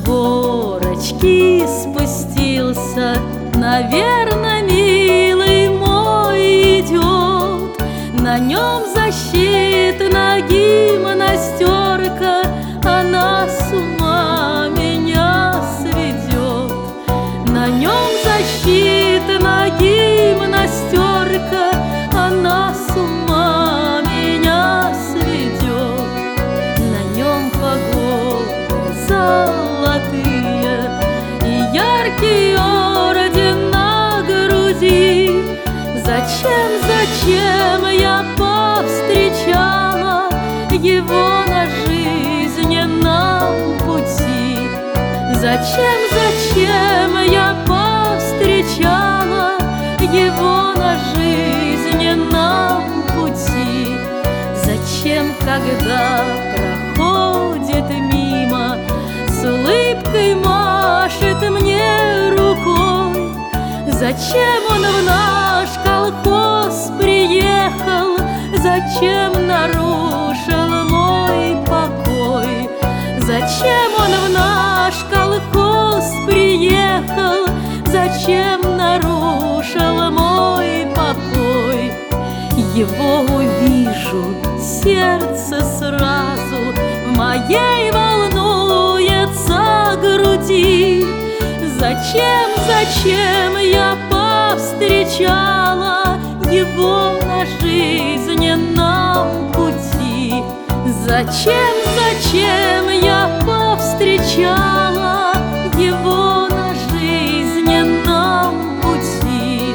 горочки спустился, наверно, милый мой идет. На нем защитна гимнастерка, она с ума меня сведет. На нем защитна гимнастерка, она с ума меня сведет. На нем погоны золотые и яркий орден на груди. Зачем я повстречала его на жизненном пути? Зачем я повстречала его на жизненном пути? Зачем, когда проходит мимо, с улыбкой машет мне рукой? Зачем он в наш колхоз приехал? Зачем нарушил мой покой? Зачем он в наш колхоз приехал? Зачем нарушил мой покой? Его увижу, сердце сразу в моей волнуется груди. Зачем я повстречала его на жизненном пути? Зачем я повстречала его на жизненном пути?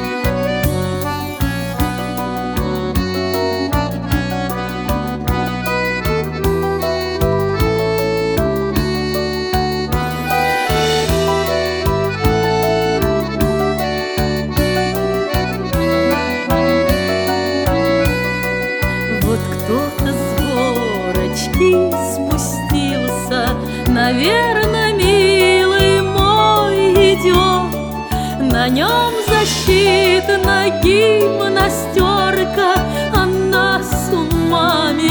Вот кто-то с горочки спустился, наверно, милый мой идет. На нем защитна гимнастерка, она с ума